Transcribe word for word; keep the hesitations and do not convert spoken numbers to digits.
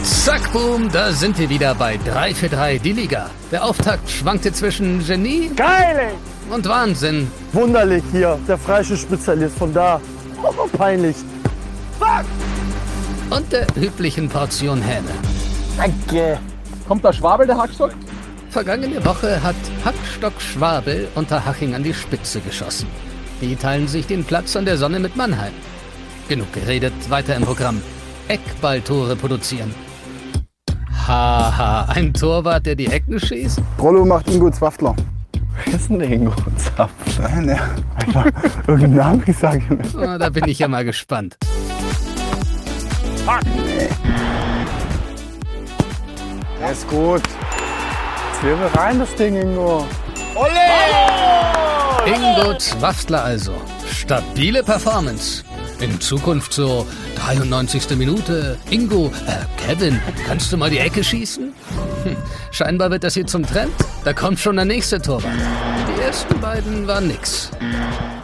Zack, boom, da sind wir wieder bei drei für drei die Liga. Der Auftakt schwankte zwischen Genie Geil, und Wahnsinn. wunderlich hier, der Freischuss-Spezialist von da. Oh, peinlich. Fuck! Und der üblichen Portion Häme. Danke. Kommt der Schwabel, der Hackstock? Vergangene Woche hat Hackstock Schwabel unter Haching an die Spitze geschossen. Die teilen sich den Platz an der Sonne mit Mannheim. Genug geredet, weiter im Programm. Eckballtore produzieren. Haha, ein Torwart, der die Ecken schießt? Rollo macht Ingo Zwaftler. Wer ist denn der Ingo Zapfler? Nein, ne, einfach irgendeinen Namen, ich sage mir. Oh, da bin ich ja mal gespannt. Der ist gut. Zwirbel rein, das Ding, Ingo. Ingo Zwaftler also. Stabile Performance. In Zukunft so dreiundneunzigste Minute. Ingo, äh, Kevin, kannst du mal die Ecke schießen? Hm, scheinbar wird das hier zum Trend. Da kommt schon der nächste Torwart. Die ersten beiden waren nix.